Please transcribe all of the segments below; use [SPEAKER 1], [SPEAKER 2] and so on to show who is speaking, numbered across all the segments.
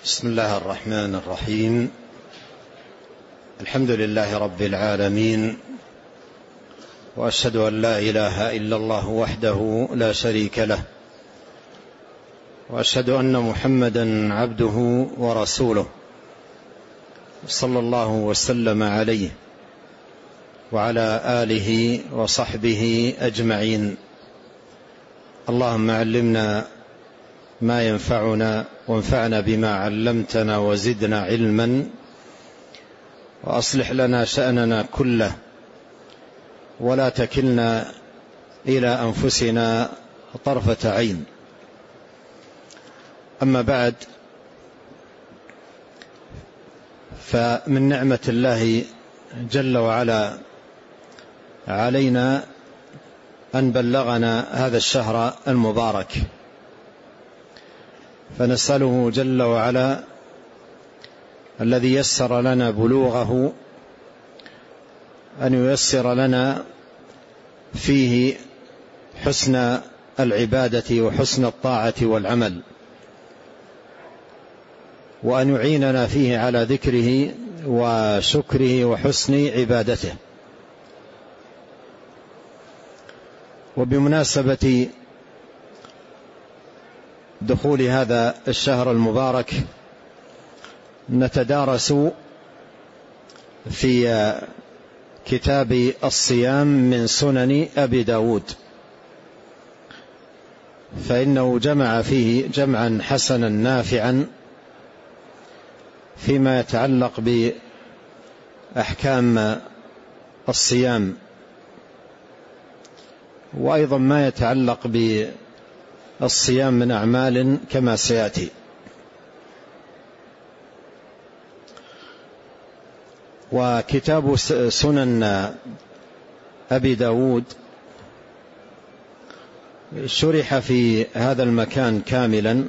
[SPEAKER 1] بسم الله الرحمن الرحيم. الحمد لله رب العالمين، وأشهد أن لا إله إلا الله وحده لا شريك له، وأشهد أن محمدا عبده ورسوله، صلى الله وسلم عليه وعلى آله وصحبه أجمعين. اللهم علمنا ما ينفعنا، وانفعنا بما علمتنا، وزدنا علما، وأصلح لنا شأننا كله، ولا تكلنا إلى أنفسنا طرفة عين. أما بعد، فمن نعمة الله جل وعلا علينا أن بلغنا هذا الشهر المبارك، فنسأله جل وعلا الذي يسر لنا بلوغه أن ييسر لنا فيه حسن العبادة وحسن الطاعة والعمل، وأن يعيننا فيه على ذكره وشكره وحسن عبادته. وبمناسبة دخول هذا الشهر المبارك نتدارس في كتاب الصيام من سنن أبي داود، فإنه جمع فيه جمعا حسنا نافعا فيما يتعلق بأحكام الصيام، وأيضا ما يتعلق بالصيام من أعمال كما سيأتي. وكتاب سنن أبي داود شرح في هذا المكان كاملا،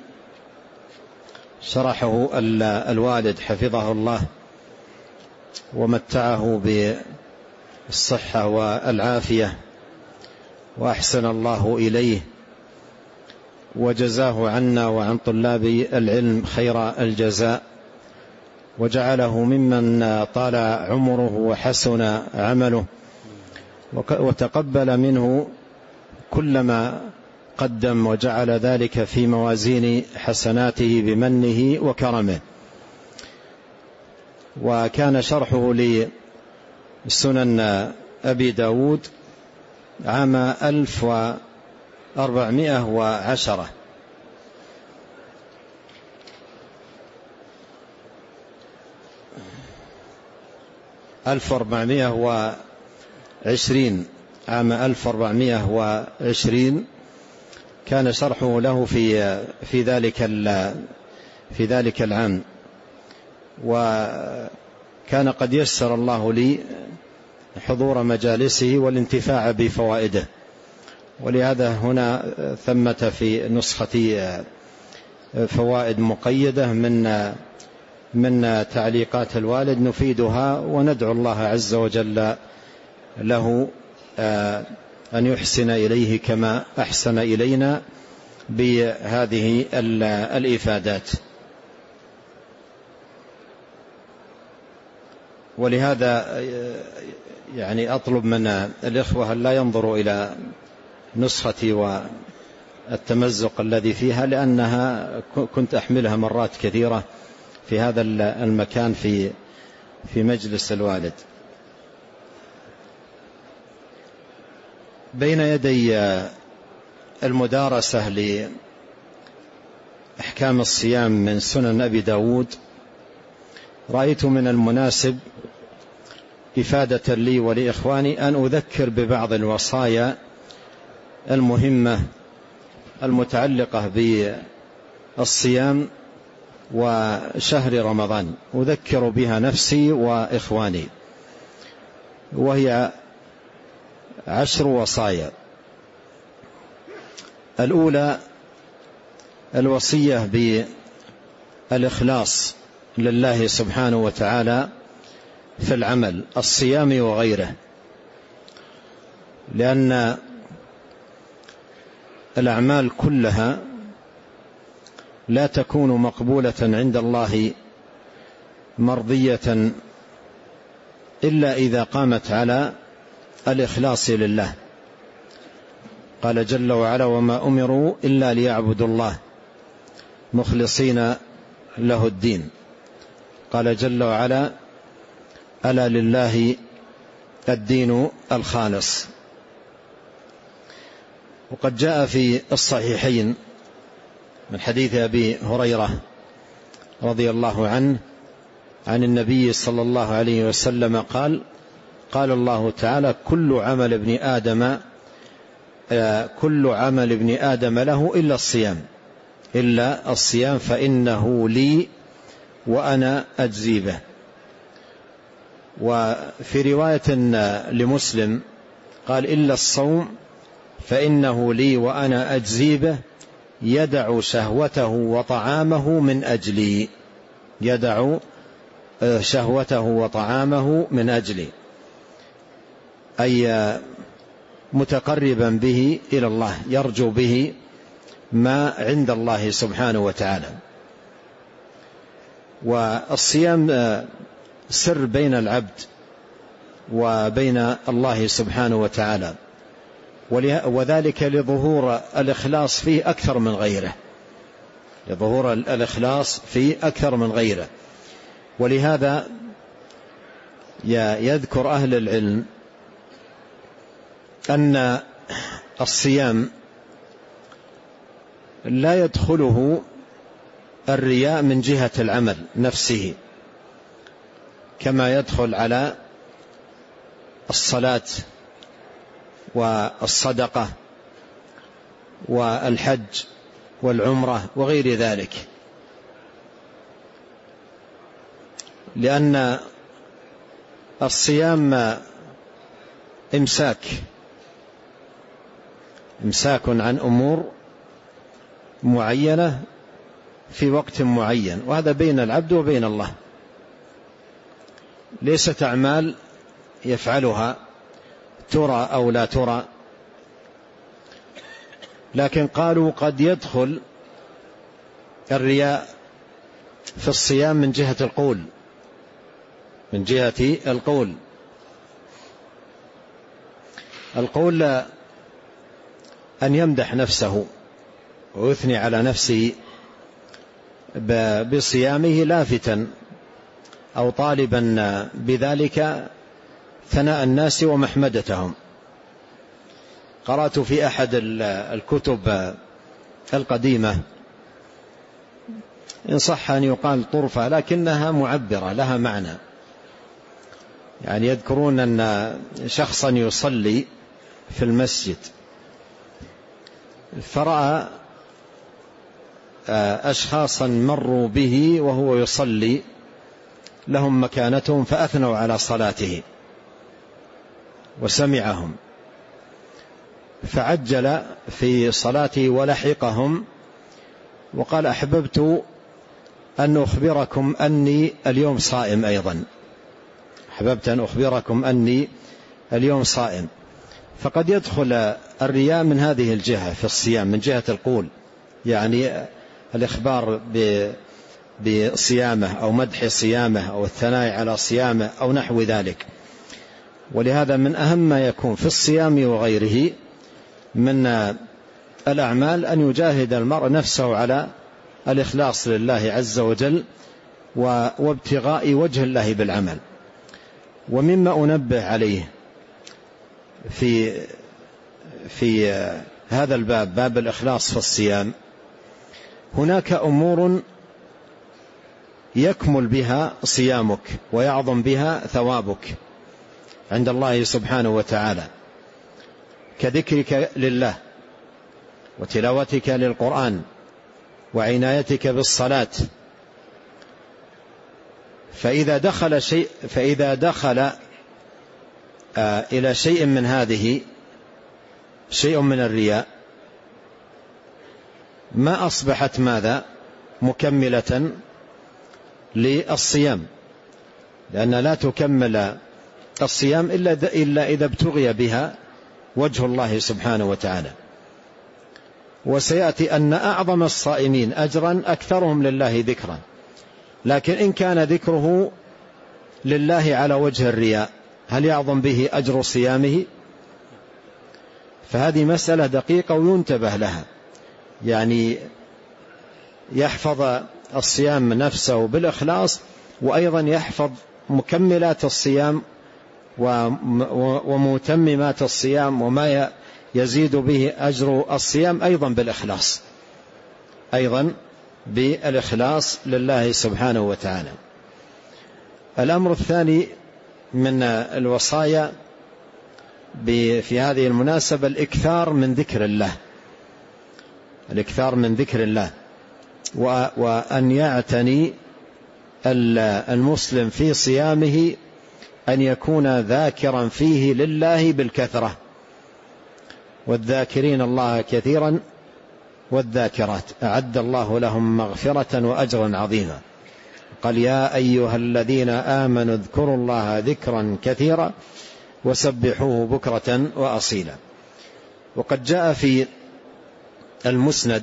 [SPEAKER 1] شرحه الوالد حفظه الله ومتعه بالصحة والعافية، وأحسن الله إليه، وجزاه عنا وعن طلاب العلم خير الجزاء، وجعله ممن طال عمره وحسن عمله، وتقبل منه كل ما قدم، وجعل ذلك في موازين حسناته بمنه وكرمه. وكان شرحه لسنن أبي داود عام 1410، عام 1420 كان شرحه له في ذلك العام. وكان قد يسر الله لي حضور مجالسه والانتفاع بفوائده، ولهذا هنا ثمة في نسختي فوائد مقيدة من تعليقات الوالد نفيدها، وندعو الله عز وجل له أن يحسن إليه كما أحسن إلينا بهذه الإفادات. ولهذا يعني أطلب من الإخوة أن لا ينظروا إلى نسختي والتمزق الذي فيها، لأنها كنت أحملها مرات كثيرة في هذا المكان في مجلس الوالد. بين يدي المدارسة لأحكام الصيام من سنن أبي داود، رأيت من المناسب إفادة لي ولإخواني أن أذكر ببعض الوصايا المهمة المتعلقة بالصيام وشهر رمضان، أذكر بها نفسي وإخواني، وهي 10 وصايا. الأولى الوصية بالإخلاص لله سبحانه وتعالى في العمل الصيام وغيره، لأن الأعمال كلها لا تكون مقبولة عند الله مرضية إلا إذا قامت على الإخلاص لله. قال جل وعلا: وما أمروا إلا ليعبدوا الله مخلصين له الدين. قال جل وعلا: ألا لله الدين الخالص. وقد جاء في الصحيحين من حديث أبي هريرة رضي الله عنه عن النبي صلى الله عليه وسلم قال: قال الله تعالى: كل عمل ابن آدم له إلا الصيام فإنه لي وأنا أجزي به. وفي رواية لمسلم قال: إلا الصوم فإنه لي وأنا أجزي به، يدع شهوته وطعامه من أجلي. يدع شهوته وطعامه من أجلي، أي متقربا به إلى الله، يرجو به ما عند الله سبحانه وتعالى. والصيام سر بين العبد وبين الله سبحانه وتعالى، وذلك لظهور الإخلاص فيه أكثر من غيره، لظهور الإخلاص فيه أكثر من غيره. ولهذا يذكر أهل العلم أن الصيام لا يدخله الرياء من جهة العمل نفسه، كما يدخل على الصلاة والصدقة والحج والعمرة وغير ذلك، لأن الصيام إمساك عن أمور معينة في وقت معين، وهذا بين العبد وبين الله، ليست أعمال يفعلها ترى أو لا ترى. لكن قالوا قد يدخل الرياء في الصيام من جهة القول أن يمدح نفسه ويثني على نفسه بصيامه لافتا أو طالبا بذلك ثناء الناس ومحمدتهم. قرأت في أحد الكتب القديمة، إن صح أن يقال طرفة، لكنها معبرة لها معنى، يعني يذكرون أن شخصا يصلي في المسجد فرأى أشخاصا مروا به وهو يصلي لهم مكانتهم فأثنوا على صلاته وسمعهم، فعجل في صلاته ولحقهم وقال: أحببت أن أخبركم أني اليوم صائم أيضا، أحببت أن أخبركم أني اليوم صائم. فقد يدخل الرياء من هذه الجهة في الصيام، من جهة القول، يعني الإخبار بصيامه أو مدح صيامه أو الثناء على صيامه أو نحو ذلك. ولهذا من أهم ما يكون في الصيام وغيره من الأعمال أن يجاهد المرء نفسه على الإخلاص لله عز وجل وابتغاء وجه الله بالعمل. ومما أنبه عليه في هذا الباب، باب الإخلاص في الصيام، هناك أمور يكمل بها صيامك ويعظم بها ثوابك عند الله سبحانه وتعالى، كذكرك لله وتلاوتك للقرآن وعنايتك بالصلاة. فإذا دخل إلى شيء من هذه شيء من الرياء، ما أصبحت ماذا؟ مكملة للصيام، لأن لا تكمل الصيام إلا إذا ابتغي بها وجه الله سبحانه وتعالى. وسيأتي أن أعظم الصائمين أجرا أكثرهم لله ذكرا، لكن إن كان ذكره لله على وجه الرياء هل يعظم به أجر صيامه؟ فهذه مسألة دقيقة وينتبه لها، يعني يحفظ الصيام نفسه بالإخلاص، وأيضا يحفظ مكملات الصيام ومتممات الصيام وما يزيد به أجر الصيام أيضا بالإخلاص، أيضا بالإخلاص لله سبحانه وتعالى. الأمر الثاني من الوصايا في هذه المناسبة الإكثار من ذكر الله، الإكثار من ذكر الله، وأن يعتني المسلم في صيامه أن يكون ذاكرا فيه لله بالكثرة، والذاكرين الله كثيرا والذاكرات أعد الله لهم مغفرة وأجرا عظيما. قال يا أيها الذين آمنوا اذكروا الله ذكرا كثيرا وسبحوه بكرة وأصيلا. وقد جاء في المسند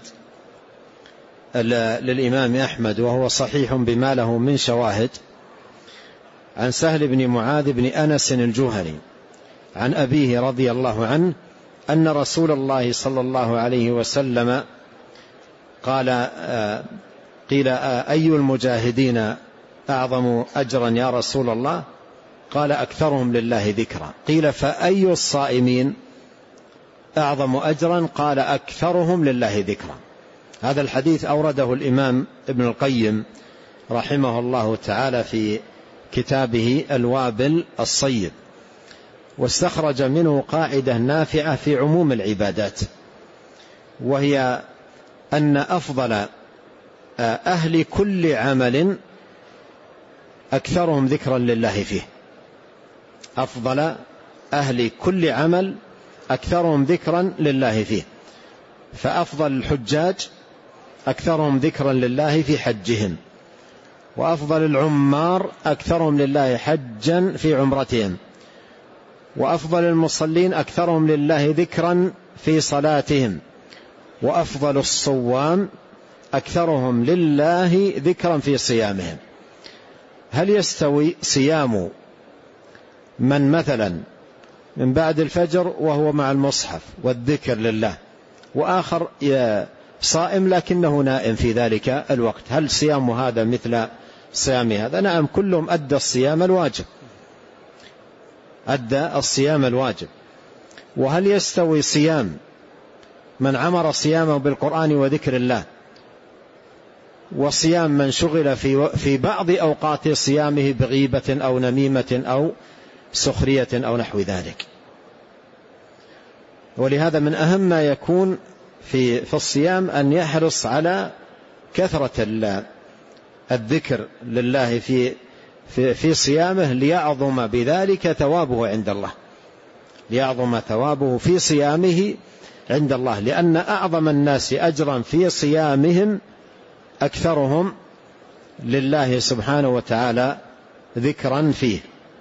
[SPEAKER 1] للإمام أحمد وهو صحيح بما له من شواهد عن سهل بن معاذ بن أنس الجهني عن أبيه رضي الله عنه أن رسول الله صلى الله عليه وسلم قال قيل أي المجاهدين أعظم أجرا يا رسول الله؟ قال أكثرهم لله ذكرا. قيل فأي الصائمين أعظم أجرا؟ قال أكثرهم لله ذكرا. هذا الحديث أورده الإمام ابن القيم رحمه الله تعالى في كتابه الوابل الصيب، واستخرج منه قاعدة نافعة في عموم العبادات، وهي أن أفضل أهل كل عمل أكثرهم ذكرا لله فيه. أفضل أهل كل عمل أكثرهم ذكرا لله فيه، فأفضل الحجاج أكثرهم ذكرا لله في حجهم، وأفضل العمار أكثرهم لله حجا في عمرتهم، وأفضل المصلين أكثرهم لله ذكرا في صلاتهم، وأفضل الصوام أكثرهم لله ذكرا في صيامهم. هل يستوي صيام من مثلا من بعد الفجر وهو مع المصحف والذكر لله، وآخر صائم لكنه نائم في ذلك الوقت، هل صيام هذا مثل صيام هذا؟ نعم، كلهم أدى الصيام الواجب، أدى الصيام الواجب. وهل يستوي صيام من عمر صيامه بالقرآن وذكر الله وصيام من شغل في بعض أوقات صيامه بغيبة أو نميمة أو سخرية أو نحو ذلك؟ ولهذا من أهم ما يكون في الصيام أن يحرص على كثرة الذكر لله في صيامه، ليعظم بذلك ثوابه عند الله، ليعظم ثوابه في صيامه عند الله، لأن أعظم الناس أجرا في صيامهم أكثرهم لله سبحانه وتعالى ذكرا فيه.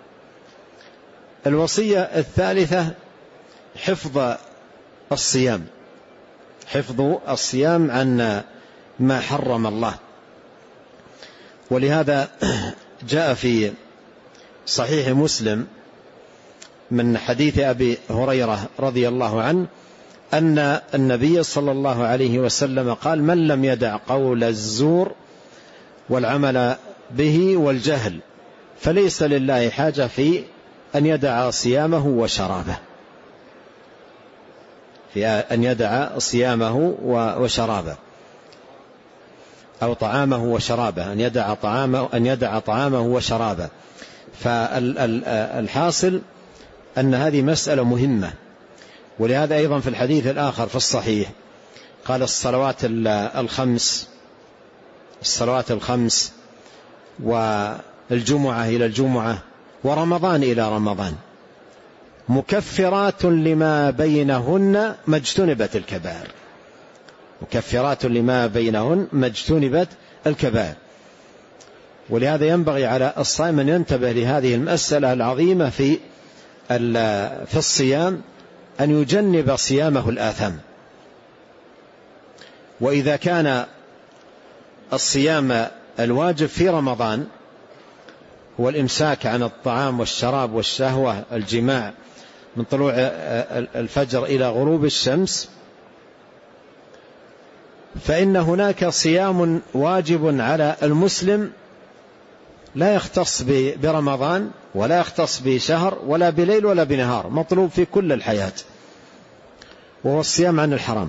[SPEAKER 1] الوصية الثالثة حفظ الصيام، حفظ الصيام عن ما حرم الله. ولهذا جاء في صحيح مسلم من حديث أبي هريرة رضي الله عنه أن النبي صلى الله عليه وسلم قال من لم يدع قول الزور والعمل به والجهل فليس لله حاجة في أن يدع صيامه وشرابه، في أن يدع صيامه وشرابه، أو طعامه وشرابه، أن يدع طعامه وشرابه. فالحاصل أن هذه مسألة مهمة. ولهذا أيضا في الحديث الآخر في الصحيح قال الصلوات الخمس والجمعة إلى الجمعة ورمضان إلى رمضان مكفرات لما بينهن ما اجتنبت الكبائر، مكفرات لما بينهن ما اجتنبت الكبائر. ولهذا ينبغي على الصائم أن ينتبه لهذه المسألة العظيمة في الصيام، أن يجنب صيامه الآثام، وإذا كان الصيام الواجب في رمضان هو الإمساك عن الطعام والشراب والشهوة الجماع من طلوع الفجر إلى غروب الشمس، فإن هناك صيام واجب على المسلم لا يختص برمضان ولا يختص بشهر ولا بليل ولا بنهار، مطلوب في كل الحياة، وهو الصيام عن الحرام.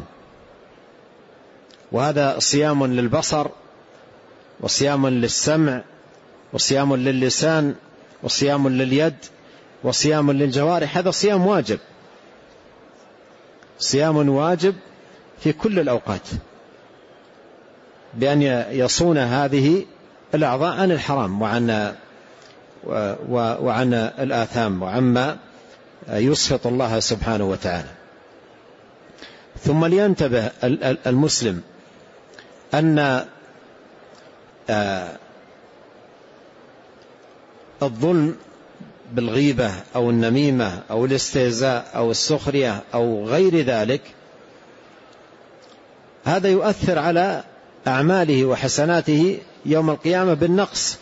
[SPEAKER 1] وهذا صيام للبصر وصيام للسمع وصيام للسان وصيام لليد وصيام للجوارح. هذا صيام واجب، صيام واجب في كل الأوقات، بأن يصون هذه الأعضاء عن الحرام وعن الآثام وعما يسخط الله سبحانه وتعالى. ثم لينتبه المسلم أن الظلم بالغيبة أو النميمة أو الاستهزاء أو السخرية أو غير ذلك هذا يؤثر على أعماله وحسناته يوم القيامة بالنقص،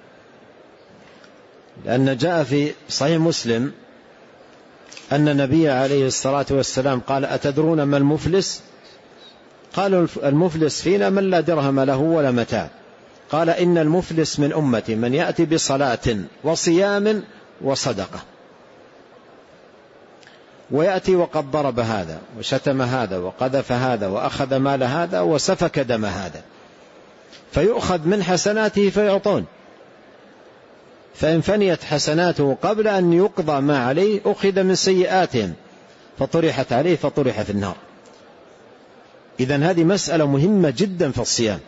[SPEAKER 1] لأن جاء في صحيح مسلم أن النبي عليه الصلاة والسلام قال: أتدرون ما المفلس؟ قالوا: المفلس فينا من لا درهم له ولا متاع. قال: إن المفلس من أمتي من يأتي بصلاة وصيام وصدقة، ويأتي وقد ضرب هذا وشتم هذا وقذف هذا وأخذ مال هذا وسفك دم هذا، فيؤخذ من حسناته فيعطون، فإن فنيت حسناته قبل أن يقضى ما عليه أخذ من سيئاتهم فطرحت عليه فطرح في النار. إذن هذه مسألة مهمة جدا في الصيام،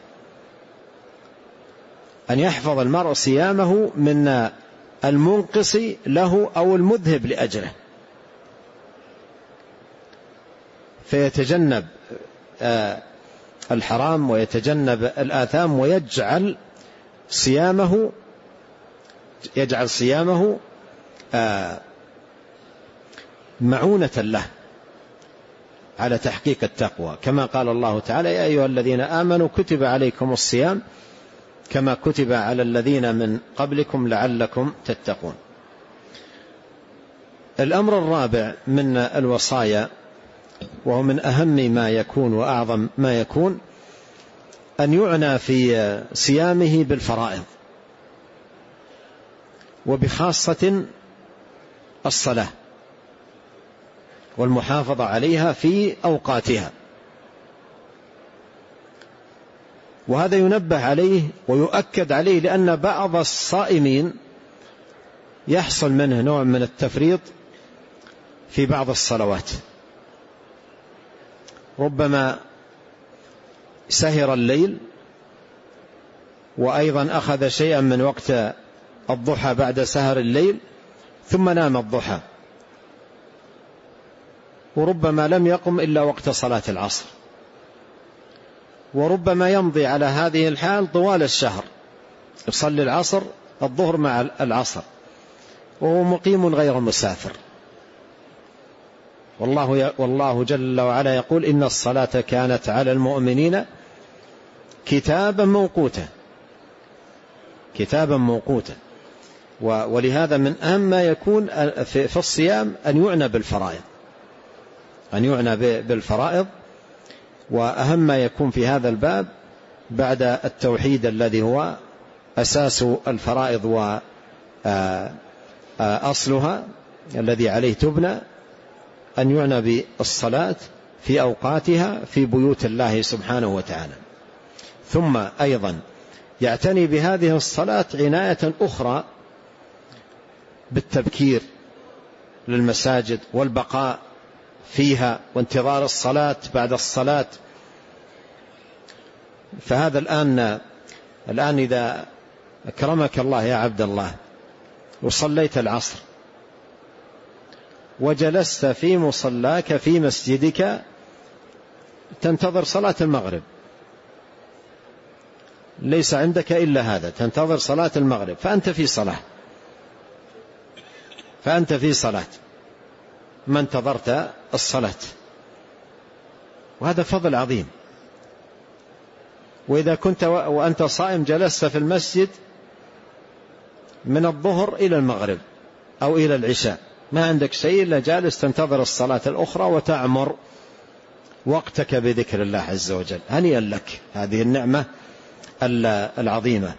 [SPEAKER 1] أن يحفظ المرء صيامه من المنقص له أو المذهب لأجره، فيتجنب الحرام ويتجنب الآثام ويجعل صيامه معونة له على تحقيق التقوى، كما قال الله تعالى: يا أيها الذين آمنوا كتب عليكم الصيام كما كتب على الذين من قبلكم لعلكم تتقون. الأمر الرابع من الوصايا، وهو من أهم ما يكون وأعظم ما يكون، أن يعنى في صيامه بالفرائض، وبخاصة الصلاة والمحافظة عليها في أوقاتها. وهذا ينبه عليه ويؤكد عليه، لأن بعض الصائمين يحصل منه نوع من التفريط في بعض الصلوات، ربما سهر الليل وأيضا أخذ شيئا من وقت الضحى بعد سهر الليل ثم نام الضحى، وربما لم يقم إلا وقت صلاة العصر، وربما يمضي على هذه الحال طوال الشهر، يصلي العصر الظهر مع العصر وهو مقيم غير مسافر. والله جل وعلا يقول: إن الصلاة كانت على المؤمنين كتابا موقوتا. ولهذا من أهم ما يكون في الصيام أن يعنى بالفرائض، وأهم ما يكون في هذا الباب بعد التوحيد الذي هو أساس الفرائض وأصلها الذي عليه تبنى، أن يعنى بالصلاة في أوقاتها في بيوت الله سبحانه وتعالى. ثم أيضا يعتني بهذه الصلاة عناية أخرى بالتبكير للمساجد والبقاء فيها وانتظار الصلاة بعد الصلاة. فهذا الآن إذا أكرمك الله يا عبد الله وصليت العصر وجلست في مصلاك في مسجدك تنتظر صلاة المغرب، ليس عندك إلا هذا، تنتظر صلاة المغرب، فأنت في صلاة ما انتظرت الصلاة، وهذا فضل عظيم وإذا كنت وأنت صائم جلست في المسجد من الظهر إلى المغرب أو إلى العشاء، ما عندك شيء إلا جالس تنتظر الصلاة الأخرى وتعمر وقتك بذكر الله عز وجل، هنيئا لك، هذه النعمة العظيمة.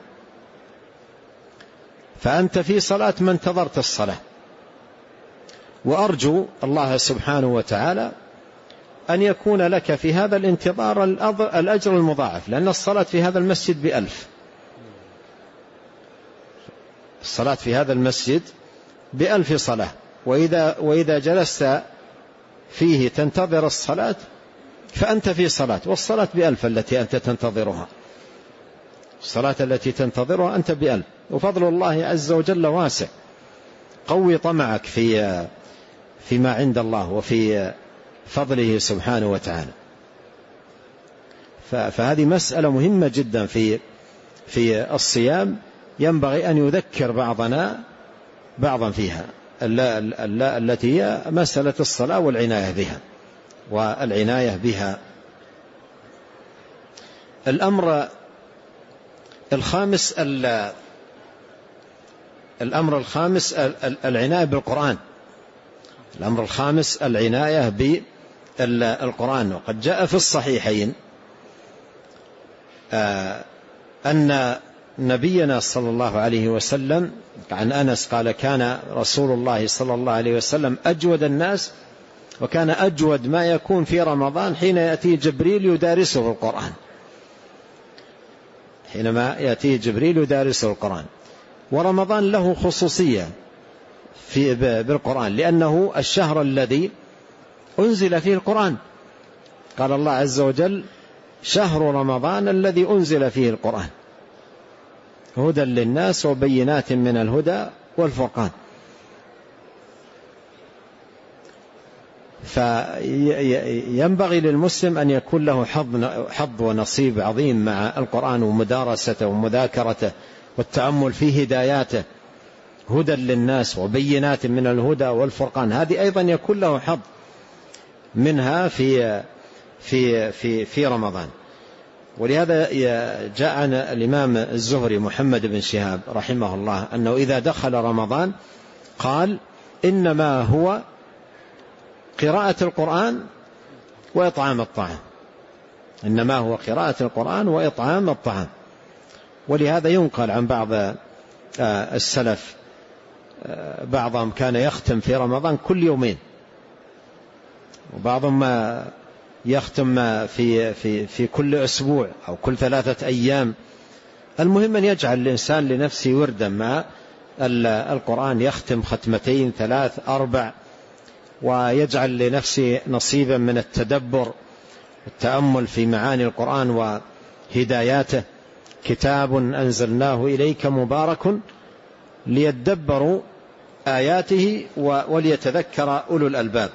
[SPEAKER 1] فأنت في صلاة ما انتظرت الصلاة، وأرجو الله سبحانه وتعالى أن يكون لك في هذا الانتظار الأجر المضاعف، لأن الصلاة في هذا المسجد ب1000، الصلاة في هذا المسجد ب1000 صلاة، وإذا جلست فيه تنتظر الصلاة فأنت في صلاة، والصلاة ب1000 التي أنت تنتظرها، الصلاة التي تنتظرها أنت ب1000، وفضل الله عز وجل واسع. قوي طمعك فيما عند الله وفي فضله سبحانه وتعالى. فهذه مسألة مهمة جدا في الصيام، ينبغي أن يذكر بعضنا بعضا فيها، التي هي مسألة الصلاة والعناية بها. الأمر الخامس العناية بالقرآن. الأمر الخامس العناية بالقرآن. وقد جاء في الصحيحين أن نبينا صلى الله عليه وسلم عن أنس قال: كان رسول الله صلى الله عليه وسلم أجود الناس، وكان أجود ما يكون في رمضان حين يأتي جبريل يدارسه القرآن، حينما يأتي جبريل يدارسه القرآن. ورمضان له خصوصية بالقرآن، لأنه الشهر الذي أنزل فيه القرآن. قال الله عز وجل: شهر رمضان الذي أنزل فيه القرآن هدى للناس وبينات من الهدى والفرقان. فينبغي للمسلم أن يكون له حظ ونصيب عظيم مع القرآن ومدارسته ومذاكرته والتأمل في هداياته، هدى للناس وبينات من الهدى والفرقان، هذه أيضا يكون له حظ منها في رمضان. ولهذا جاء عن الإمام الزهري محمد بن شهاب رحمه الله أنه إذا دخل رمضان قال: إنما هو قراءة القرآن وإطعام الطعام، إنما هو قراءة القرآن وإطعام الطعام. ولهذا ينقل عن بعض السلف بعضهم كان يختم في رمضان كل يومين، وبعضهم يختم في كل أسبوع أو كل 3 أيام. المهم أن يجعل الإنسان لنفسه وردا مع القرآن، يختم 2 3 4، ويجعل لنفسه نصيبا من التدبر والتأمل في معاني القرآن وهداياته. كتاب أنزلناه إليك مبارك ليدبروا آياته وليتذكر أولو الألباب.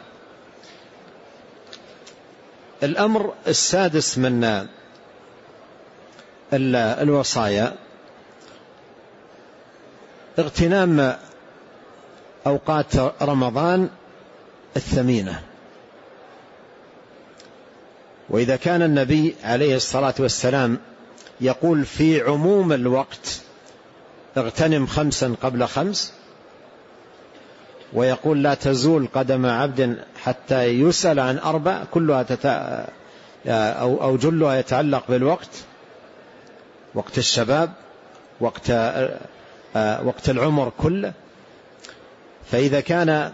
[SPEAKER 1] الأمر السادس من الوصايا اغتنام أوقات رمضان الثمينة. وإذا كان النبي عليه الصلاة والسلام يقول في عموم الوقت: اغتنم 5 قبل 5، ويقول: لا تزول قدم عبد حتى يسأل عن 4، كلها أو جلها يتعلق بالوقت، وقت الشباب، وقت العمر كله. فإذا كان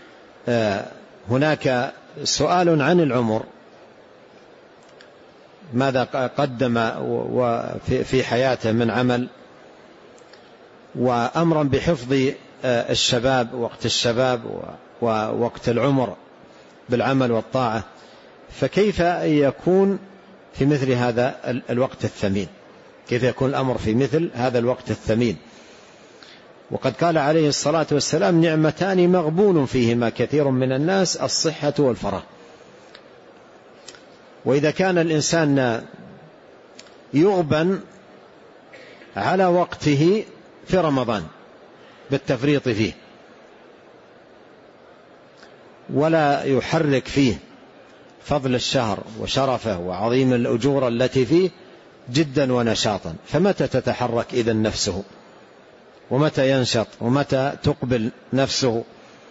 [SPEAKER 1] هناك سؤال عن العمر، ماذا قدم في حياته من عمل، وأمرا بحفظ الشباب، وقت الشباب ووقت العمر بالعمل والطاعة، فكيف يكون في مثل هذا الوقت الثمين؟ كيف يكون الأمر في مثل هذا الوقت الثمين؟ وقد قال عليه الصلاة والسلام: نعمتان مغبون فيهما كثير من الناس، الصحة والفراغ. وإذا كان الإنسان يغبن على وقته في رمضان بالتفريط فيه، ولا يحرك فيه فضل الشهر وشرفه وعظيم الأجور التي فيه، جدا ونشاطا. فمتى تتحرك إذن نفسه؟ ومتى ينشط؟ ومتى تقبل نفسه؟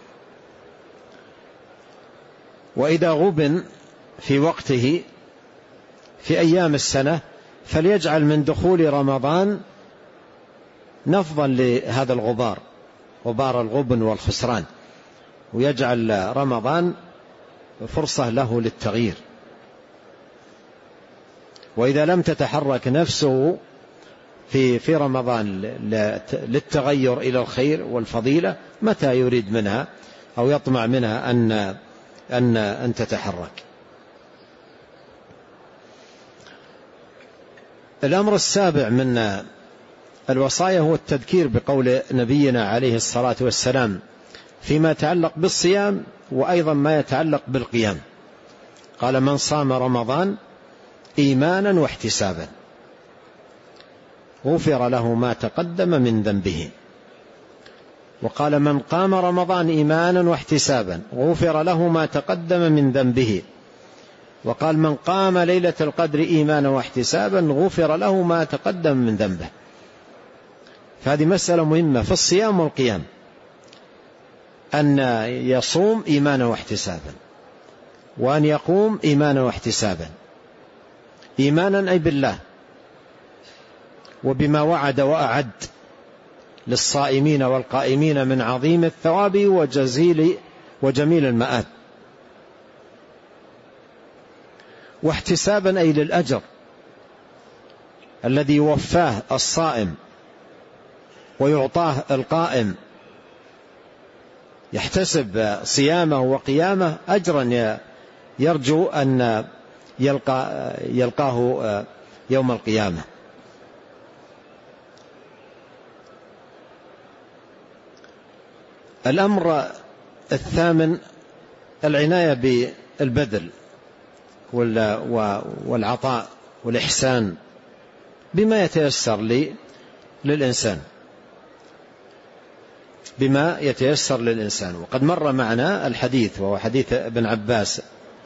[SPEAKER 1] وإذا غبن في وقته في أيام السنة فليجعل من دخول رمضان نفضا لهذا الغبار، غبار الغبن والخسران، ويجعل رمضان فرصة له للتغيير. وإذا لم تتحرك نفسه في رمضان للتغير إلى الخير والفضيلة، متى يريد منها أو يطمع منها أن تتحرك؟ الأمر السابع من الوصايا هو التذكير بقول نبينا عليه الصلاة والسلام فيما يتعلق بالصيام، وأيضا ما يتعلق بالقيام. قال: من صام رمضان إيمانا واحتسابا غفر له ما تقدم من ذنبه. وقال: من قام رمضان إيمانا واحتسابا غفر له ما تقدم من ذنبه. وقال: من قام ليلة القدر إيمانا واحتسابا غفر له ما تقدم من ذنبه. فهذه مسألة مهمة في الصيام والقيام، أن يصوم إيمانا واحتسابا، وأن يقوم إيمانا واحتسابا. إيمانا أي بالله وبما وعد وأعد للصائمين والقائمين من عظيم الثواب وجميل المآب. واحتسابا أي للأجر الذي يوفاه الصائم ويعطاه القائم، يحتسب صيامه وقيامه أجرا يرجو أن يلقاه يوم القيامة. الأمر الثامن العناية بالبذل والعطاء والإحسان بما يتيسر للإنسان، بما يتيسر للإنسان. وقد مر معنا الحديث، وهو حديث ابن عباس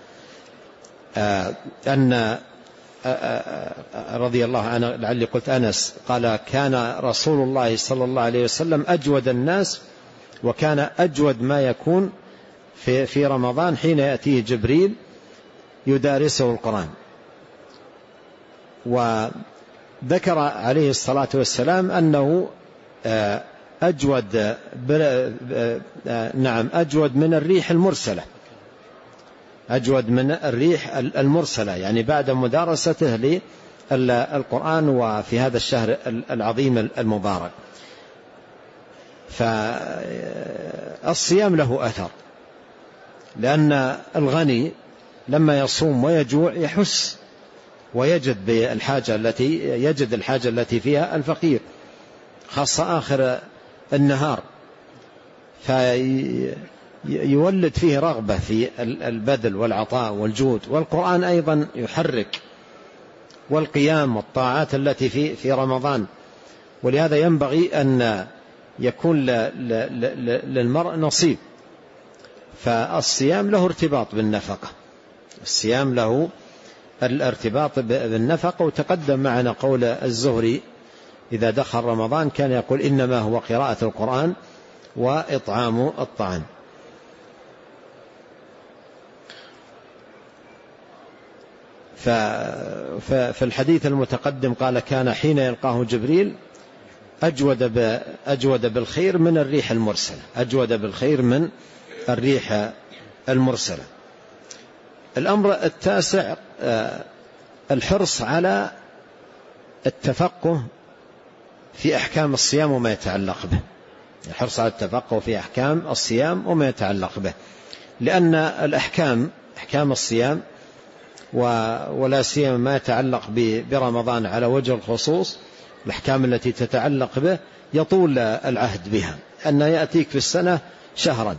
[SPEAKER 1] أن رضي الله عنه، لعلي قلت أنس، قال: كان رسول الله صلى الله عليه وسلم أجود الناس، وكان أجود ما يكون في رمضان حين يأتيه جبريل يدارسه القرآن. وذكر عليه الصلاة والسلام أنه أجود من الريح المرسلة، أجود من الريح المرسلة، يعني بعد مدارسته للقرآن وفي هذا الشهر العظيم المبارك. فالصيام له أثر، لأن الغني لما يصوم ويجوع يحس ويجد الحاجة التي فيها الفقير، خاصة آخر النهار، فيولد فيه رغبة في البذل والعطاء والجود. والقرآن أيضا يحرك، والقيام والطاعات التي في رمضان. ولهذا ينبغي أن يكون للمرء نصيب. فالصيام له ارتباط بالنفقة، الصيام له الارتباط بالنفقة. وتقدم معنا قول الزهري إذا دخل رمضان كان يقول: إنما هو قراءة القرآن وإطعام الطعام. ففي الحديث المتقدم قال: كان حين يلقاه جبريل أجود بالخير من الريح المرسلة، أجود بالخير من الريح المرسلة. الأمر التاسع الحرص على التفقه في أحكام الصيام وما يتعلق به، الحرص على التفقه في أحكام الصيام وما يتعلق به، لأن أحكام الصيام ولا سيما ما يتعلق برمضان على وجه الخصوص، الأحكام التي تتعلق به يطول العهد بها، أن يأتيك في السنة شهرا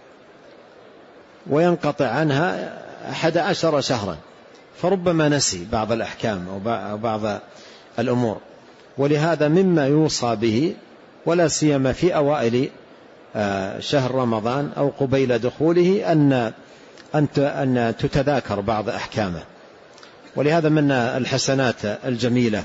[SPEAKER 1] وينقطع عنها 11 شهرا، فربما نسي بعض الأحكام أو بعض الأمور. ولهذا مما يوصى به ولا سيما في أوائل شهر رمضان أو قبيل دخوله أن تتذاكر بعض أحكامه، ولهذا من الحسنات الجميلة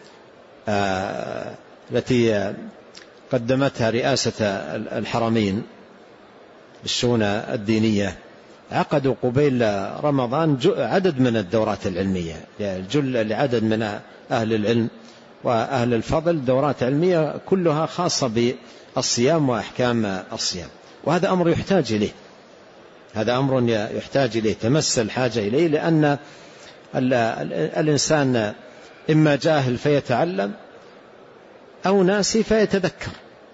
[SPEAKER 1] التي قدمتها رئاسة الحرمين بالشؤون الدينية، عقدوا قبيل رمضان عدد من الدورات العلمية لعدد من أهل العلم وأهل الفضل، دورات علمية كلها خاصة بالصيام وأحكام الصيام. وهذا أمر يحتاج إليه، هذا أمر يحتاج إليه، تمس الحاجة إليه، لأن الإنسان إما جاهل فيتعلم، أو ناسي فيتذكر،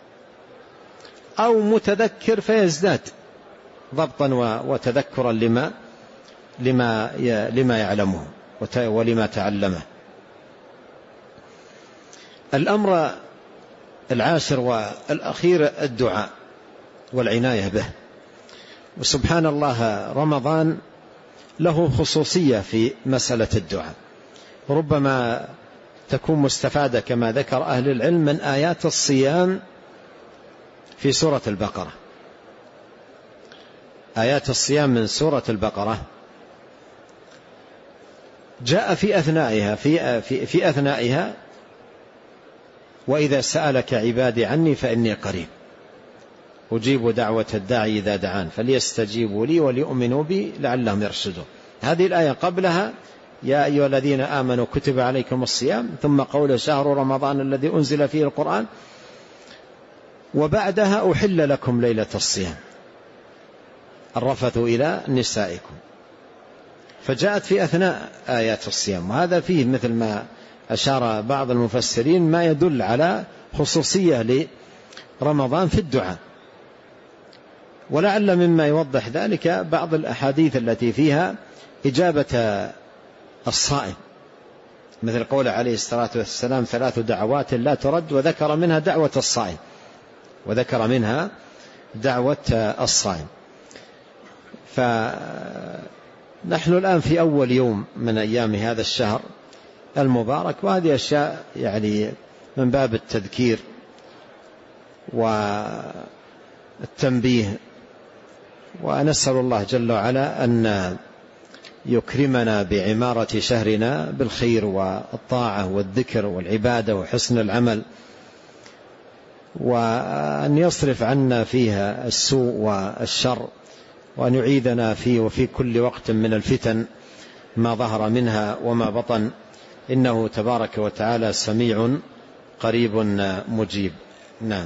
[SPEAKER 1] أو متذكر فيزداد ضبطا وتذكرا لما يعلمه ولما تعلمه. الأمر العاشر والأخير الدعاء والعناية به. وسبحان الله رمضان له خصوصية في مسألة الدعاء، ربما تكون مستفادة كما ذكر أهل العلم من آيات الصيام في سورة البقرة. آيات الصيام من سورة البقرة جاء في أثنائها وإذا سألك عبادي عني فإني قريب أجيب دعوة الداعي إذا دعان فليستجيبوا لي وليؤمنوا بي لعلهم يرشدون. هذه الآية قبلها يا أيها الذين آمنوا كتب عليكم الصيام، ثم قول شهر رمضان الذي أنزل فيه القرآن، وبعدها أحل لكم ليلة الصيام الرفث إلى نسائكم. فجاءت في أثناء آيات الصيام، وهذا فيه مثل ما أشار بعض المفسرين ما يدل على خصوصية لرمضان في الدعاء. ولعل مما يوضح ذلك بعض الأحاديث التي فيها إجابة الصائم، مثل قول عليه الصلاة والسلام 3 دعوات لا ترد، وذكر منها دعوة الصائم. فنحن الآن في أول يوم من أيام هذا الشهر المبارك، وهذه أشياء يعني من باب التذكير والتنبيه، ونسأل الله جل وعلا أن يكرمنا بعمارة شهرنا بالخير والطاعة والذكر والعبادة وحسن العمل، وأن يصرف عنا فيها السوء والشر، وأن يعيذنا فيه وفي كل وقت من الفتن ما ظهر منها وما بطن، إنه تبارك وتعالى سميع قريب مجيب. نعم.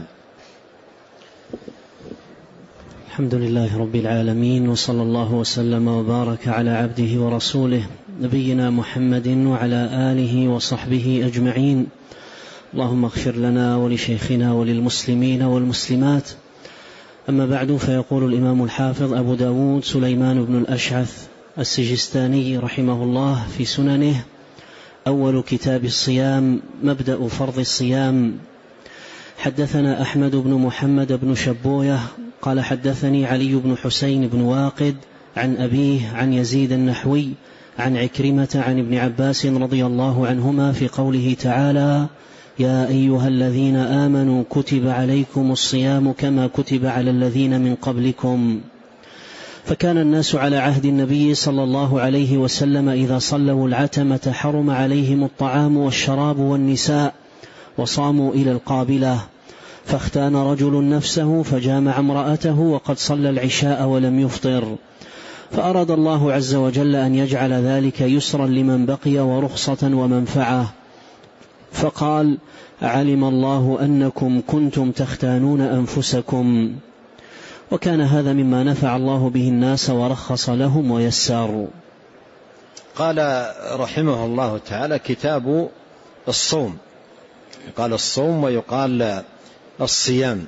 [SPEAKER 2] الحمد لله رب العالمين، وصلى الله وسلم وبارك على عبده ورسوله نبينا محمد وعلى آله وصحبه أجمعين. اللهم اغفر لنا ولشيخنا وللمسلمين والمسلمات. أما بعد، فيقول الإمام الحافظ أبو داود سليمان بن الأشعث السجستاني رحمه الله في سننه: أول كتاب الصيام مبدأ فرض الصيام. حدثنا أحمد بن محمد بن شبوية قال حدثني علي بن حسين بن واقد عن أبيه عن يزيد النحوي عن عكرمة عن ابن عباس رضي الله عنهما في قوله تعالى: يا أيها الذين آمنوا كتب عليكم الصيام كما كتب على الذين من قبلكم. فكان الناس على عهد النبي صلى الله عليه وسلم إذا صلوا العتمة حرم عليهم الطعام والشراب والنساء، وصاموا إلى القابلة. فاختان رجل نفسه فجامع امرأته وقد صلى العشاء ولم يفطر، فأراد الله عز وجل أن يجعل ذلك يسرا لمن بقي ورخصة ومنفعة، فقال: علم الله أنكم كنتم تختانون أنفسكم. وكان هذا مما نفع الله به الناس ورخص لهم ويسار.
[SPEAKER 1] قال رحمه الله تعالى: كتاب الصوم. قال الصوم ويقال الصيام.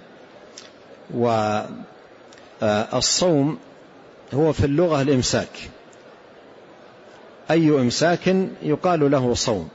[SPEAKER 1] والصوم هو في اللغة الإمساك، أي إمساك يقال له صوم،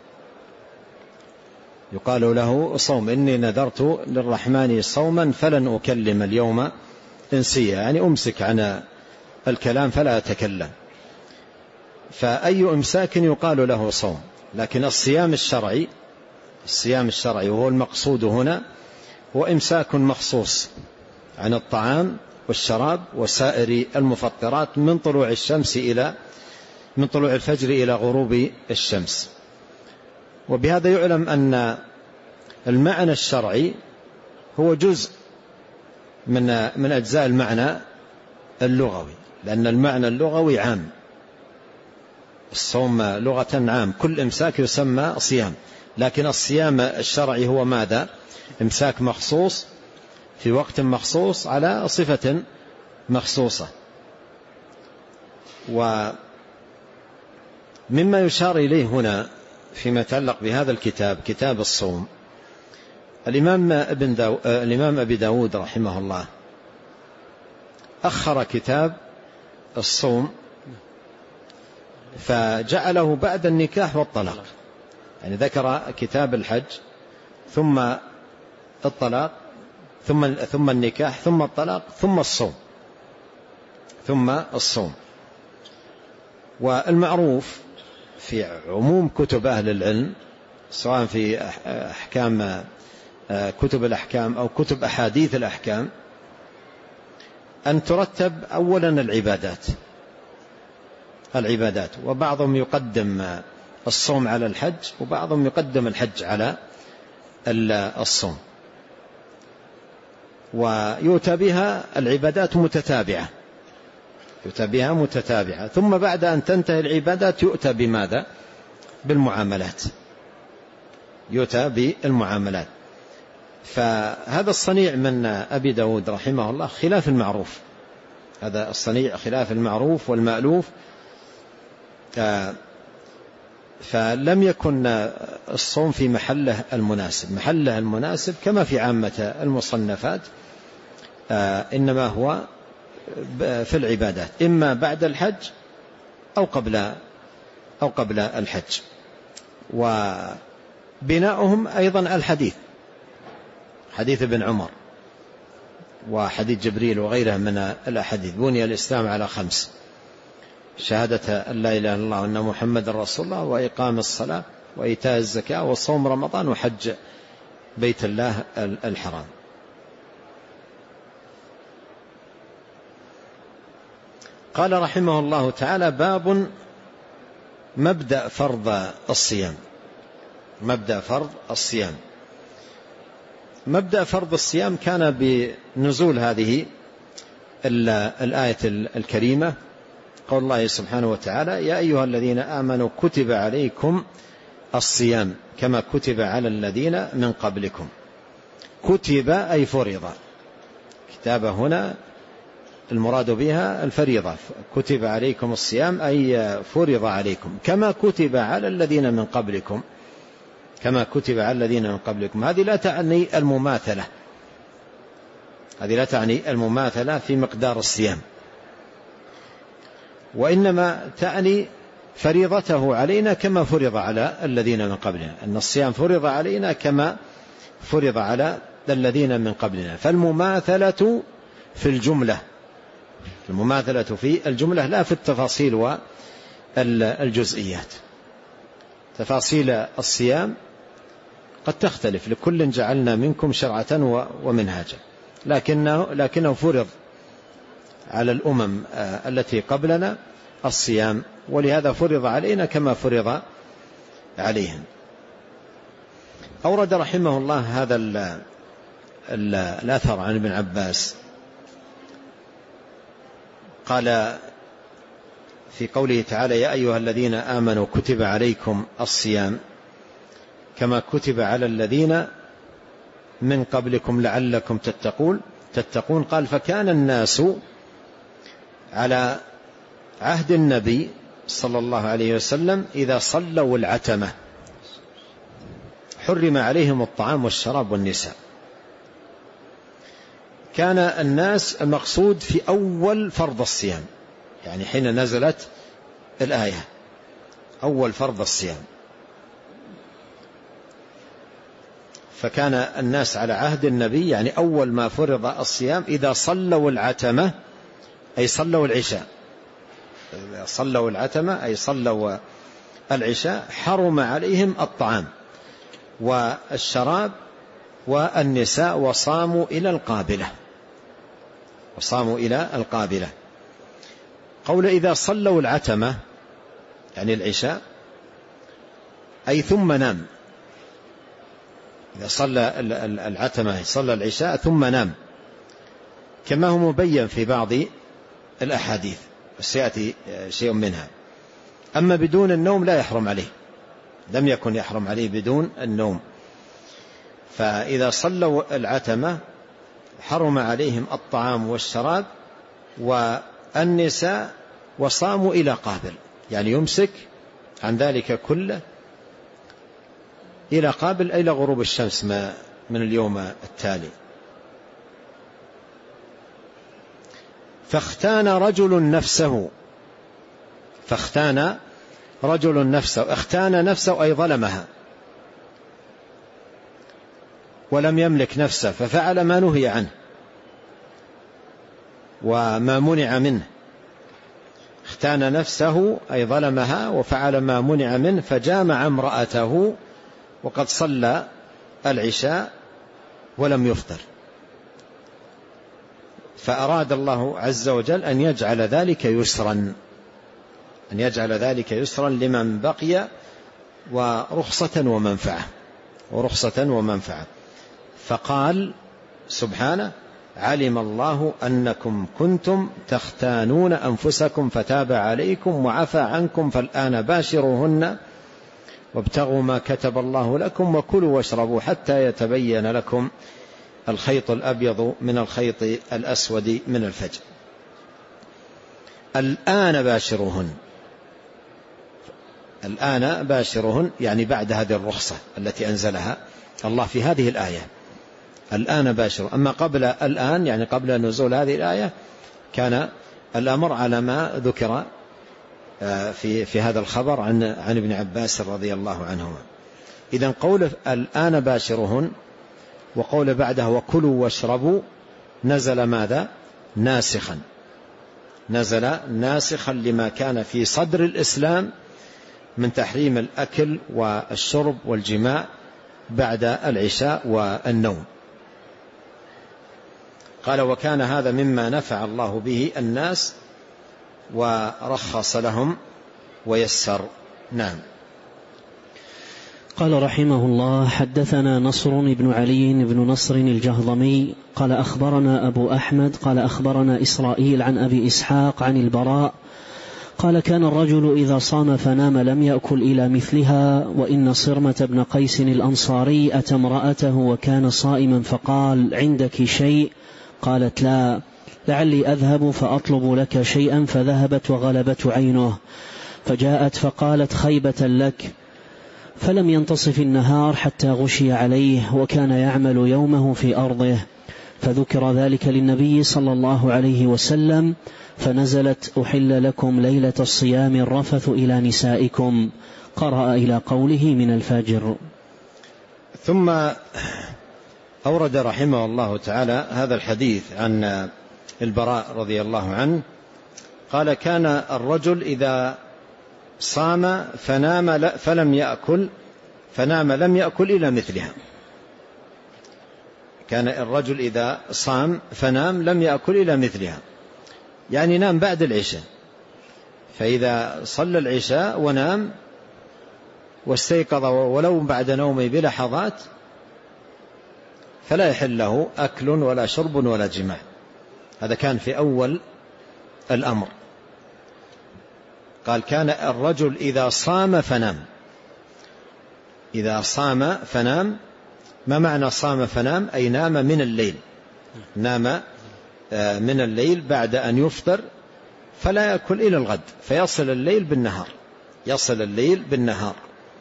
[SPEAKER 1] يقال له صوم. إني نذرت للرحمن صوما فلن أكلم اليوم إنسيا، يعني أمسك عن الكلام فلا أتكلم. فأي إمساك يقال له صوم. لكن الصيام الشرعي وهو المقصود هنا هو إمساك مخصوص عن الطعام والشراب وسائر المفطرات من طلوع الشمس من طلوع الفجر إلى غروب الشمس. وبهذا يعلم أن المعنى الشرعي هو جزء من أجزاء المعنى اللغوي، لأن المعنى اللغوي عام، الصوم لغة عام، كل إمساك يسمى صيام، لكن الصيام الشرعي هو ماذا؟ إمساك مخصوص في وقت مخصوص على صفة مخصوصة. ومما يشار إليه هنا فيما يتعلق بهذا الكتاب، كتاب الصوم، الإمام أبي داود رحمه الله أخر كتاب الصوم فجعله بعد النكاح والطلاق، يعني ذكر كتاب الحج ثم الطلاق ثم النكاح ثم الطلاق ثم الصوم. والمعروف في عموم كتب أهل العلم سواء في أحكام كتب الأحكام أو كتب أحاديث الأحكام أن ترتب أولا العبادات، وبعضهم يقدم الصوم على الحج وبعضهم يقدم الحج على الصوم، ويؤتى بها العبادات متتابعة، ثم بعد أن تنتهي العبادات يؤتى بماذا؟ يؤتى بالمعاملات. فهذا الصنيع من أبي داود رحمه الله خلاف المعروف، هذا الصنيع خلاف المعروف والمألوف، فلم يكن الصوم في محله المناسب كما في عامة المصنفات، إنما هو في العبادات إما بعد الحج أو قبل الحج. وبناؤهم أيضا الحديث، حديث ابن عمر وحديث جبريل وغيرها من الأحاديث، بني الإسلام على 5: شهادة أن لا إله إلا الله وأن محمد رسول الله، وإقام الصلاة، وإيتاء الزكاة، وصوم رمضان، وحج بيت الله الحرام. قال رحمه الله تعالى: باب مبدأ فرض الصيام. مبدأ فرض الصيام كان بنزول هذه الآية الكريمة، قول الله سبحانه وتعالى: يا أيها الذين آمنوا كتب عليكم الصيام كما كتب على الذين من قبلكم. كتب أي فرض، كتابة هنا المراد بها الفريضة، كتب عليكم الصيام أي فرض عليكم كما كتب على الذين من قبلكم، هذه لا تعني المماثلة في مقدار الصيام، وإنما تعني فريضته علينا كما فرض على الذين من قبلنا، أن الصيام فرض علينا كما فرض على الذين من قبلنا. فالمماثلة في الجملة لا في التفاصيل والجزئيات. تفاصيل الصيام قد تختلف، لكل جعلنا منكم شرعة ومنهاجا، لكنه فرض على الأمم التي قبلنا الصيام، ولهذا فرض علينا كما فرض عليهم. أورد رحمه الله هذا الأثر عن ابن عباس، قال في قوله تعالى: يا أيها الذين آمنوا كتب عليكم الصيام كما كتب على الذين من قبلكم لعلكم تتقون. قال: فكان الناس على عهد النبي صلى الله عليه وسلم إذا صلوا العتمة حرم عليهم الطعام والشراب والنساء. كان الناس المقصود في أول فرض الصيام، يعني حين نزلت الآية أول فرض الصيام، فكان الناس على عهد النبي يعني أول ما فرض الصيام إذا صلوا العتمة أي صلوا العشاء، صلوا العتمة أي صلوا العشاء، حرم عليهم الطعام والشراب والنساء وصاموا إلى القابلة. قول إذا صلوا العتمة يعني العشاء، أي ثم نام. إذا صلى العتمة صلى العشاء ثم نام، كما هو مبين في بعض الأحاديث وسيأتي شيء منها. أما بدون النوم لا يحرم عليه، لم يكن يحرم عليه بدون النوم. فإذا صلوا العتمة حرم عليهم الطعام والشراب والنساء، وصاموا إلى قابل، يعني يمسك عن ذلك كله إلى قابل، إلى غروب الشمس من اليوم التالي. فاختان رجل نفسه، فاختان رجل نفسه، اختان نفسه أي ظلمها ولم يملك نفسه، ففعل ما نهي عنه وما منع منه. اختان نفسه أي ظلمها وفعل ما منع منه، فجامع امرأته وقد صلى العشاء ولم يفطر. فأراد الله عز وجل أن يجعل ذلك يسرا، أن يجعل ذلك يسرا لمن بقي، ورخصة ومنفعة. فقال سبحانه: علم الله أنكم كنتم تختانون أنفسكم فتاب عليكم وعفى عنكم فالآن باشروهن وابتغوا ما كتب الله لكم وكلوا واشربوا حتى يتبين لكم الخيط الأبيض من الخيط الأسود من الفجر. الآن باشروهن، الآن باشروهن يعني بعد هذه الرخصة التي أنزلها الله في هذه الآية. الآن باشر. أما قبل الآن يعني قبل نزول هذه الآية كان الأمر على ما ذكر في هذا الخبر عن ابن عباس رضي الله عنهما. إذن قول الآن باشرهن وقول بعدها وكلوا واشربوا نزل ماذا؟ ناسخا، نزل ناسخا لما كان في صدر الإسلام من تحريم الأكل والشرب والجماع بعد العشاء والنوم. قال: وكان هذا مما نفع الله به الناس ورخص لهم ويسر. نعم.
[SPEAKER 2] قال رحمه الله: حدثنا نصر بن علي بن نصر الجهضمي قال أخبرنا أبو أحمد قال أخبرنا إسرائيل عن أبي إسحاق عن البراء قال: كان الرجل إذا صام فنام لم يأكل إلى مثلها، وإن صرمة بن قيس الأنصاري أتى امرأته وكان صائما فقال: عندك شيء؟ قالت: لا، لعلي أذهب فأطلب لك شيئا. فذهبت وغلبت عينه، فجاءت فقالت: خيبة لك. فلم ينتصف النهار حتى غشي عليه، وكان يعمل يومه في أرضه. فذكر ذلك للنبي صلى الله عليه وسلم، فنزلت: أحل لكم ليلة الصيام الرفث إلى نسائكم. قرأ إلى قوله من الفجر.
[SPEAKER 1] ثم أورد رحمه الله تعالى هذا الحديث عن البراء رضي الله عنه قال: كان الرجل إذا صام فنام لم يأكل إلى مثلها. كان الرجل إذا صام فنام لم يأكل إلى مثلها، يعني نام بعد العشاء. فإذا صلى العشاء ونام واستيقظ ولو بعد نومه بلحظات فلا يحل له أكل ولا شرب ولا جماع. هذا كان في أول الأمر. قال: كان الرجل إذا صام فنام. إذا صام فنام. ما معنى صام فنام؟ أي نام من الليل، نام من الليل بعد أن يفطر فلا يأكل إلى الغد، فيصل الليل بالنهار، يصل الليل بالنهار.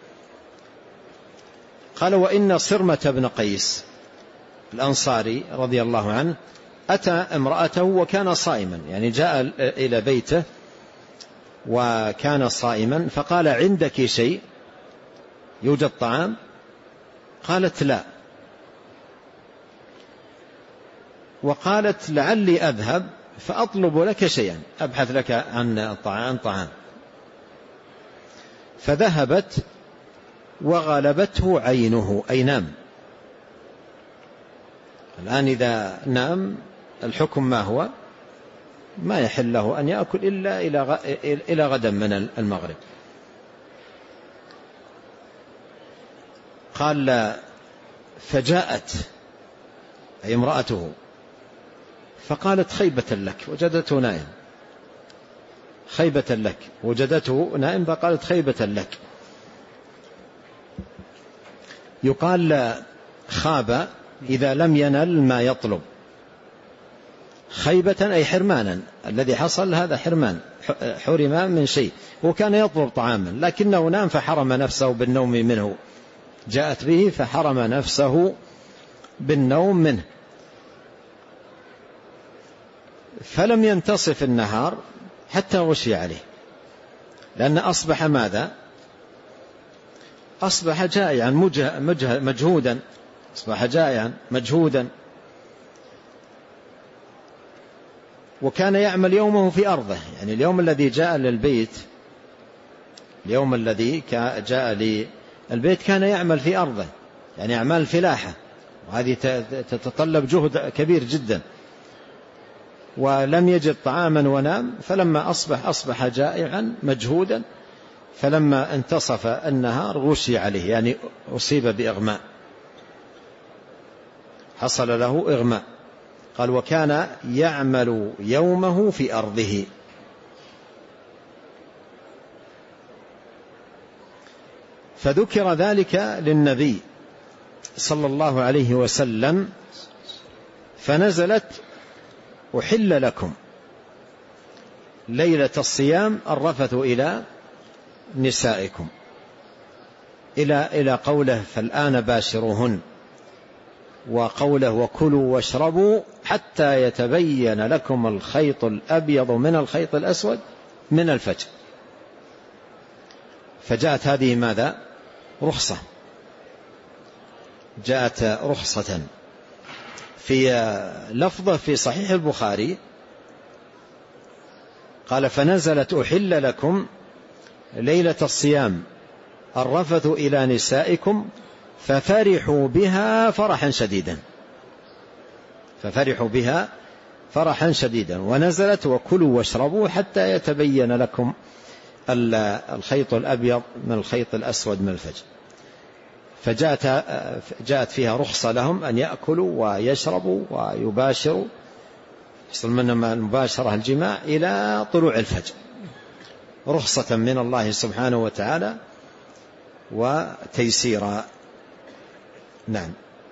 [SPEAKER 1] قال: وإن صرمة بن قيس الأنصاري رضي الله عنه أتى امرأته وكان صائما، يعني جاء إلى بيته وكان صائما، فقال: عندك شيء؟ يوجد طعام؟ قالت: لا. وقالت: لعلي أذهب فأطلب لك شيئا، أبحث لك عن طعام. فذهبت وغلبته عينه، أي نام. الآن إذا نام الحكم ما هو؟ ما يحل له أن يأكل إلا إلى غدا من المغرب. قال فجاءت أي امرأته فقالت خيبة لك، وجدته نائم، خيبة لك، وجدته نائم فقالت خيبة لك. يقال خاب إذا لم ينل ما يطلب، خيبة أي حرمانا، الذي حصل هذا حرمان، حرم من شيء، وكان يطلب طعاما لكنه نام فحرم نفسه بالنوم منه، جاءت به فحرم نفسه بالنوم منه، فلم ينتصف النهار حتى غشي عليه، لأن أصبح ماذا؟ أصبح جائعا مجهودا، أصبح جائعا مجهودا، وكان يعمل يومه في أرضه. يعني اليوم الذي جاء للبيت، اليوم الذي جاء للبيت كان يعمل في أرضه، يعني أعمال الفلاحة، وهذه تتطلب جهد كبير جدا، ولم يجد طعاما ونام، فلما أصبح جائعا مجهودا، فلما انتصف النهار غشي عليه، يعني أصيب بإغماء، حصل له إغماء. قال وكان يعمل يومه في أرضه. فذكر ذلك للنبي صلى الله عليه وسلم، فنزلت أحل لكم ليلة الصيام الرفث إلى نسائكم، إلى قوله فالآن باشروهن، وقوله وكلوا واشربوا حتى يتبين لكم الخيط الأبيض من الخيط الأسود من الفجر. فجاءت هذه ماذا؟ رخصة، جاءت رخصة. في لفظة في صحيح البخاري قال فنزلت أحل لكم ليلة الصيام الرفث إلى نسائكم ففرحوا بها فرحا شديدا، ففرحوا بها فرحا شديدا. ونزلت وكلوا واشربوا حتى يتبين لكم الخيط الأبيض من الخيط الأسود من الفجر. فجاءت فيها رخصة لهم أن يأكلوا ويشربوا ويباشروا، يصل منهم المباشرة الجماع إلى طلوع الفجر، رخصة من الله سبحانه وتعالى وتيسيرا. نعم.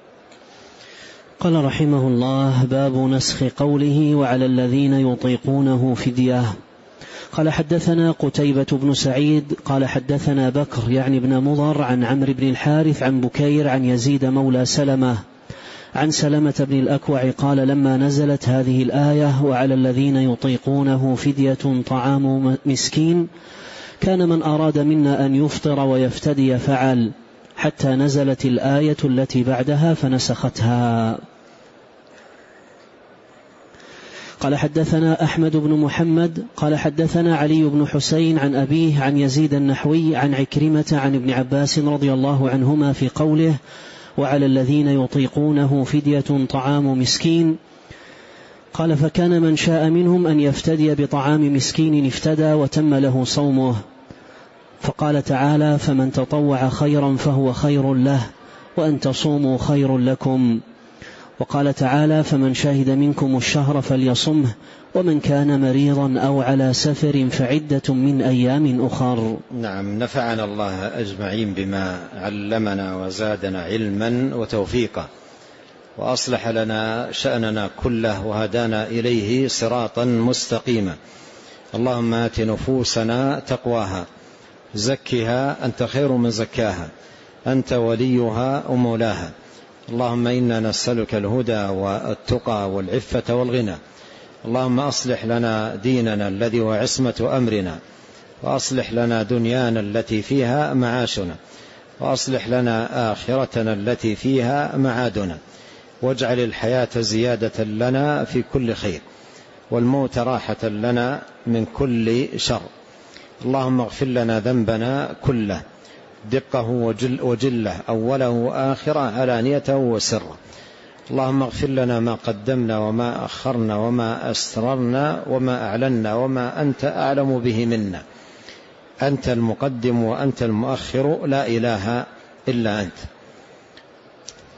[SPEAKER 2] قال رحمه الله باب نسخ قوله وعلى الذين يطيقونه فدية. قال حدثنا قتيبة بن سعيد قال حدثنا بكر يعني بن مضر عن عمرو بن الحارث عن بكير عن يزيد مولى سلمة عن سلمة بن الأكوع قال لما نزلت هذه الآية وعلى الذين يطيقونه فدية طعام مسكين كان من أراد منا أن يفطر ويفتدي فعل، حتى نزلت الآية التي بعدها فنسختها. قال حدثنا أحمد بن محمد قال حدثنا علي بن حسين عن أبيه عن يزيد النحوي عن عكرمة عن ابن عباس رضي الله عنهما في قوله وعلى الذين يطيقونه فدية طعام مسكين. قال فكان من شاء منهم أن يفتدي بطعام مسكين افتدى وتم له صومه. فقال تعالى فمن تطوع خيرا فهو خير له وأن تصوموا خير لكم. وقال تعالى فمن شهد منكم الشهر فليصمه ومن كان مريضا أو على سفر فعدة من أيام أخر.
[SPEAKER 1] نعم. نفعنا الله أجمعين بما علمنا وزادنا علما وتوفيقا، وأصلح لنا شأننا كله وهدانا إليه صراطا مستقيما. اللهم آت نفوسنا تقواها زكها أنت خير من زكاها أنت وليها ومولاها. اللهم إنا نسألك الهدى والتقى والعفة والغنى. اللهم أصلح لنا ديننا الذي هو عصمة أمرنا، وأصلح لنا دنيانا التي فيها معاشنا، وأصلح لنا آخرتنا التي فيها معادنا، واجعل الحياة زيادة لنا في كل خير والموت راحة لنا من كل شر. اللهم اغفر لنا ذنبنا كله دقه وجله أوله وآخره علانيته وسره. اللهم اغفر لنا ما قدمنا وما أخرنا وما أسررنا وما أعلنا وما أنت أعلم به منا. أنت المقدم وأنت المؤخر لا إله إلا أنت.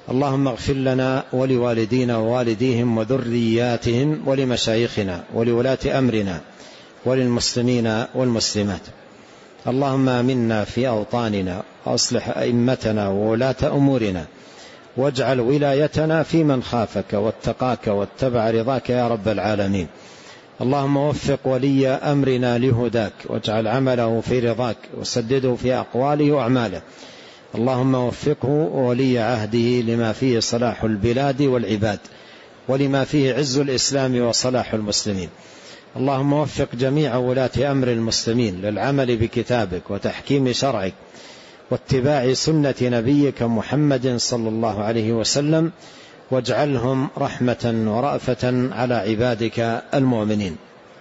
[SPEAKER 1] اللهم اغفر لنا ولوالدينا ووالديهم وذرياتهم ولمشايخنا ولولاة أمرنا وللمسلمين والمسلمات. اللهم آمنا في أوطاننا وأصلح أئمتنا وولاة أمورنا واجعل ولايتنا في من خافك واتقاك واتبع رضاك يا رب العالمين. اللهم وفق ولي أمرنا لهداك واجعل عمله في رضاك وسدده في أقواله وأعماله. اللهم وفقه ولي عهده لما فيه صلاح البلاد والعباد ولما فيه عز الإسلام وصلاح المسلمين. اللهم وفق جميع ولاة أمر المسلمين للعمل بكتابك وتحكيم شرعك واتباع سنة نبيك محمد صلى الله عليه وسلم واجعلهم رحمة ورأفة على عبادك المؤمنين.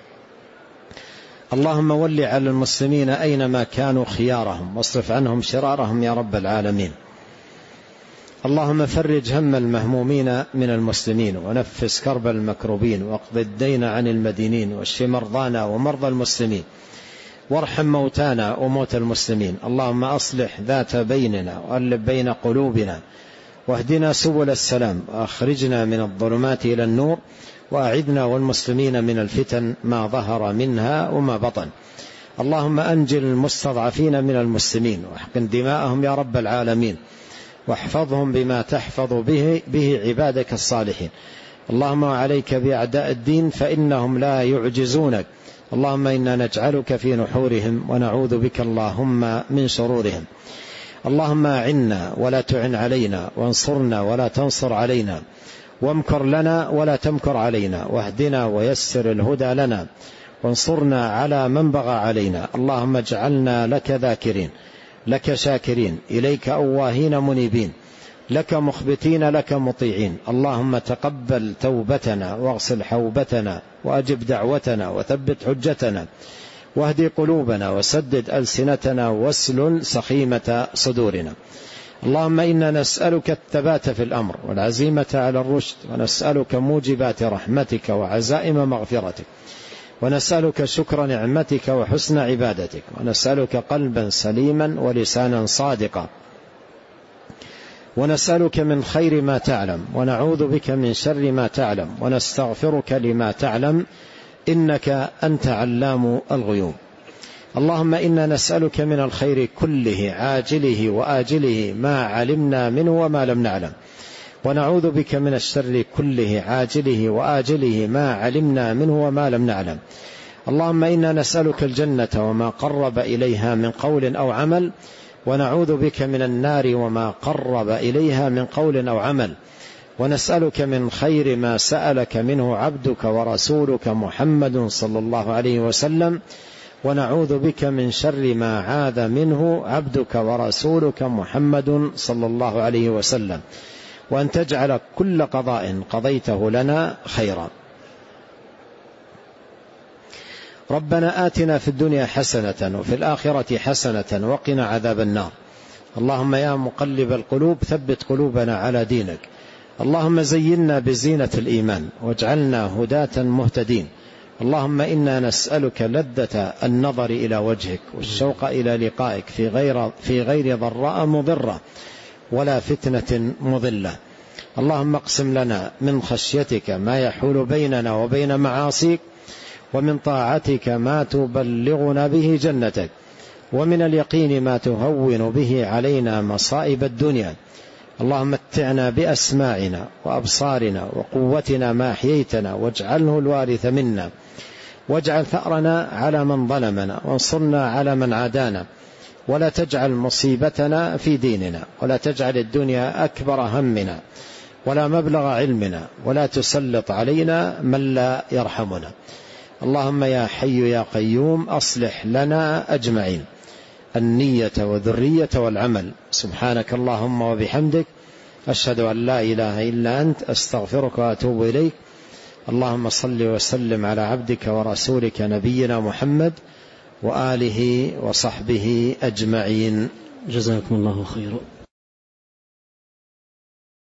[SPEAKER 1] اللهم ول على المسلمين أينما كانوا خيارهم واصرف عنهم شرارهم يا رب العالمين. اللهم فرج هم المهمومين من المسلمين ونفس كرب المكروبين واقض الدين عن المدينين واشف مرضانا ومرضى المسلمين وارحم موتانا وموتى المسلمين. اللهم أصلح ذات بيننا وألف بين قلوبنا واهدنا سبل السلام وأخرجنا من الظلمات إلى النور وأعذنا والمسلمين من الفتن ما ظهر منها وما بطن. اللهم أنجل المستضعفين من المسلمين واحقن دماءهم يا رب العالمين واحفظهم بما تحفظ به عبادك الصالحين. اللهم عليك بأعداء الدين فإنهم لا يعجزونك. اللهم إنا نجعلك في نحورهم ونعوذ بك اللهم من شرورهم. اللهم أعنا ولا تعن علينا وانصرنا ولا تنصر علينا وامكر لنا ولا تمكر علينا واهدنا ويسر الهدى لنا وانصرنا على من بغى علينا. اللهم اجعلنا لك ذاكرين لك شاكرين إليك أواهين منيبين لك مخبتين لك مطيعين. اللهم تقبل توبتنا واغسل حوبتنا وأجب دعوتنا وثبت حجتنا واهدي قلوبنا وسدد ألسنتنا واسلل سخيمة صدورنا. اللهم إنا نسألك الثبات في الأمر والعزيمة على الرشد ونسألك موجبات رحمتك وعزائم مغفرتك ونسألك شكر نعمتك وحسن عبادتك ونسألك قلبا سليما ولسانا صادقا ونسألك من خير ما تعلم ونعوذ بك من شر ما تعلم ونستغفرك لما تعلم إنك أنت علام الغيوب. اللهم إنا نسألك من الخير كله عاجله وآجله ما علمنا منه وما لم نعلم ونعوذ بك من الشر كله عاجله وآجله ما علمنا منه وما لم نعلم. اللهم إنا نسألك الجنة وما قرب إليها من قول أو عمل ونعوذ بك من النار وما قرب إليها من قول أو عمل ونسألك من خير ما سألك منه عبدك ورسولك محمد صلى الله عليه وسلم ونعوذ بك من شر ما عاذ منه عبدك ورسولك محمد صلى الله عليه وسلم وأن تجعل كل قضاء قضيته لنا خيرا. ربنا آتنا في الدنيا حسنة وفي الآخرة حسنة وقنا عذاب النار. اللهم يا مقلب القلوب ثبت قلوبنا على دينك. اللهم زينا بزينة الإيمان واجعلنا هداة مهتدين. اللهم إنا نسألك لذة النظر إلى وجهك والشوق إلى لقائك في غير ضراء مضرة ولا فتنة مضلة. اللهم اقسم لنا من خشيتك ما يحول بيننا وبين معاصيك ومن طاعتك ما تبلغنا به جنتك ومن اليقين ما تهون به علينا مصائب الدنيا. اللهم متعنا بأسماعنا وأبصارنا وقوتنا ما أحييتنا واجعله الوارث منا واجعل ثأرنا على من ظلمنا وانصرنا على من عادانا ولا تجعل مصيبتنا في ديننا ولا تجعل الدنيا أكبر همنا ولا مبلغ علمنا ولا تسلط علينا من لا يرحمنا. اللهم يا حي يا قيوم أصلح لنا أجمعين النية والذرية والعمل. سبحانك اللهم وبحمدك أشهد أن لا إله إلا أنت أستغفرك وأتوب إليك. اللهم صل وسلم على عبدك ورسولك نبينا محمد وآله وصحبه أجمعين.
[SPEAKER 2] جزاكم الله خيرا.